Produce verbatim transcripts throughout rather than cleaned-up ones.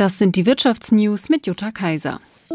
Das sind die Wirtschaftsnews mit Jutta Kaiser.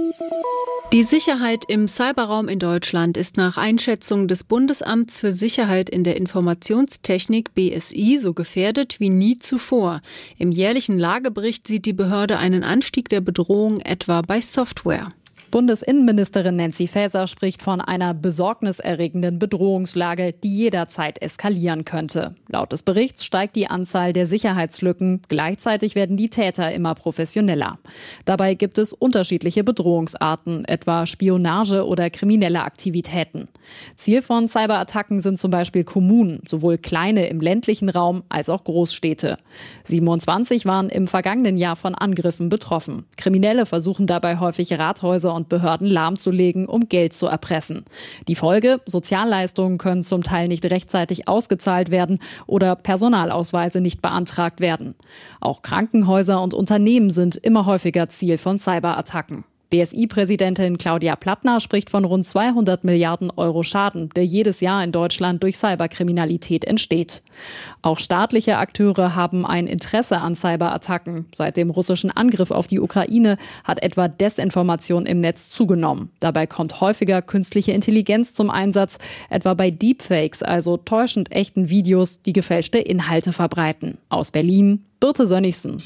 Die Sicherheit im Cyberraum in Deutschland ist nach Einschätzung des Bundesamts für Sicherheit in der Informationstechnik B S I so gefährdet wie nie zuvor. Im jährlichen Lagebericht sieht die Behörde einen Anstieg der Bedrohung etwa bei Software. Bundesinnenministerin Nancy Faeser spricht von einer besorgniserregenden Bedrohungslage, die jederzeit eskalieren könnte. Laut des Berichts steigt die Anzahl der Sicherheitslücken. Gleichzeitig werden die Täter immer professioneller. Dabei gibt es unterschiedliche Bedrohungsarten, etwa Spionage oder kriminelle Aktivitäten. Ziel von Cyberattacken sind zum Beispiel Kommunen, sowohl kleine im ländlichen Raum als auch Großstädte. siebenundzwanzig waren im vergangenen Jahr von Angriffen betroffen. Kriminelle versuchen dabei häufig Rathäuser und Behörden lahmzulegen, um Geld zu erpressen. Die Folge: Sozialleistungen können zum Teil nicht rechtzeitig ausgezahlt werden oder Personalausweise nicht beantragt werden. Auch Krankenhäuser und Unternehmen sind immer häufiger Ziel von Cyberattacken. B S I-Präsidentin Claudia Plattner spricht von rund zweihundert Milliarden Euro Schaden, der jedes Jahr in Deutschland durch Cyberkriminalität entsteht. Auch staatliche Akteure haben ein Interesse an Cyberattacken. Seit dem russischen Angriff auf die Ukraine hat etwa Desinformation im Netz zugenommen. Dabei kommt häufiger künstliche Intelligenz zum Einsatz, etwa bei Deepfakes, also täuschend echten Videos, die gefälschte Inhalte verbreiten. Aus Berlin, Birte Sönnigsen.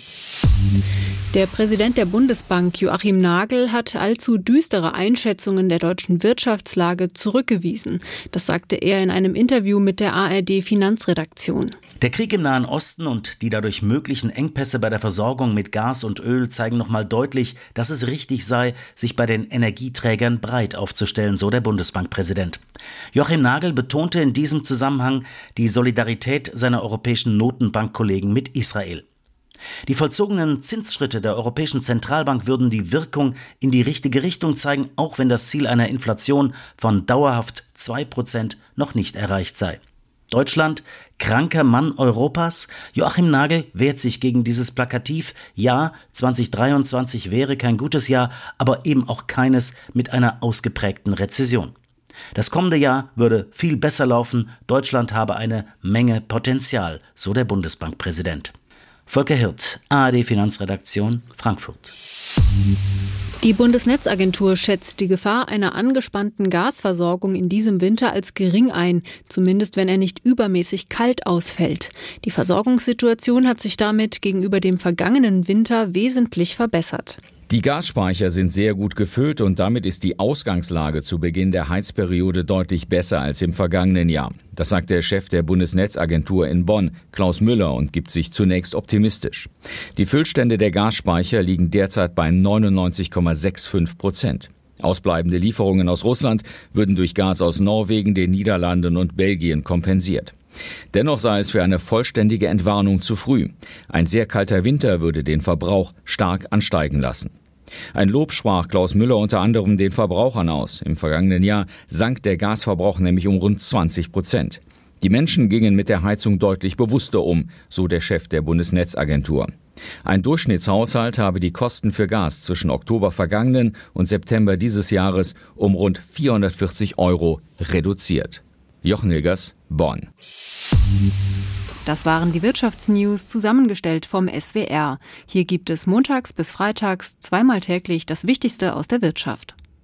Der Präsident der Bundesbank, Joachim Nagel, hat allzu düstere Einschätzungen der deutschen Wirtschaftslage zurückgewiesen. Das sagte er in einem Interview mit der A R D-Finanzredaktion. Der Krieg im Nahen Osten und die dadurch möglichen Engpässe bei der Versorgung mit Gas und Öl zeigen nochmal deutlich, dass es richtig sei, sich bei den Energieträgern breit aufzustellen, so der Bundesbankpräsident. Joachim Nagel betonte in diesem Zusammenhang die Solidarität seiner europäischen Notenbankkollegen mit Israel. Die vollzogenen Zinsschritte der Europäischen Zentralbank würden die Wirkung in die richtige Richtung zeigen, auch wenn das Ziel einer Inflation von dauerhaft zwei Prozent noch nicht erreicht sei. Deutschland, kranker Mann Europas? Joachim Nagel wehrt sich gegen dieses Plakativ. Ja, zwanzig dreiundzwanzig wäre kein gutes Jahr, aber eben auch keines mit einer ausgeprägten Rezession. Das kommende Jahr würde viel besser laufen. Deutschland habe eine Menge Potenzial, so der Bundesbankpräsident. Volker Hirt, A R D-Finanzredaktion, Frankfurt. Die Bundesnetzagentur schätzt die Gefahr einer angespannten Gasversorgung in diesem Winter als gering ein, zumindest wenn er nicht übermäßig kalt ausfällt. Die Versorgungssituation hat sich damit gegenüber dem vergangenen Winter wesentlich verbessert. Die Gasspeicher sind sehr gut gefüllt und damit ist die Ausgangslage zu Beginn der Heizperiode deutlich besser als im vergangenen Jahr. Das sagt der Chef der Bundesnetzagentur in Bonn, Klaus Müller, und gibt sich zunächst optimistisch. Die Füllstände der Gasspeicher liegen derzeit bei neunundneunzig Komma fünfundsechzig Prozent. Ausbleibende Lieferungen aus Russland würden durch Gas aus Norwegen, den Niederlanden und Belgien kompensiert. Dennoch sei es für eine vollständige Entwarnung zu früh. Ein sehr kalter Winter würde den Verbrauch stark ansteigen lassen. Ein Lob sprach Klaus Müller unter anderem den Verbrauchern aus. Im vergangenen Jahr sank der Gasverbrauch nämlich um rund zwanzig Prozent. Die Menschen gingen mit der Heizung deutlich bewusster um, so der Chef der Bundesnetzagentur. Ein Durchschnittshaushalt habe die Kosten für Gas zwischen Oktober vergangenen und September dieses Jahres um rund vierhundertvierzig Euro reduziert. Jochen Hilgers, Bonn. Das waren die Wirtschaftsnews, zusammengestellt vom S W R. Hier gibt es montags bis freitags zweimal täglich das Wichtigste aus der Wirtschaft.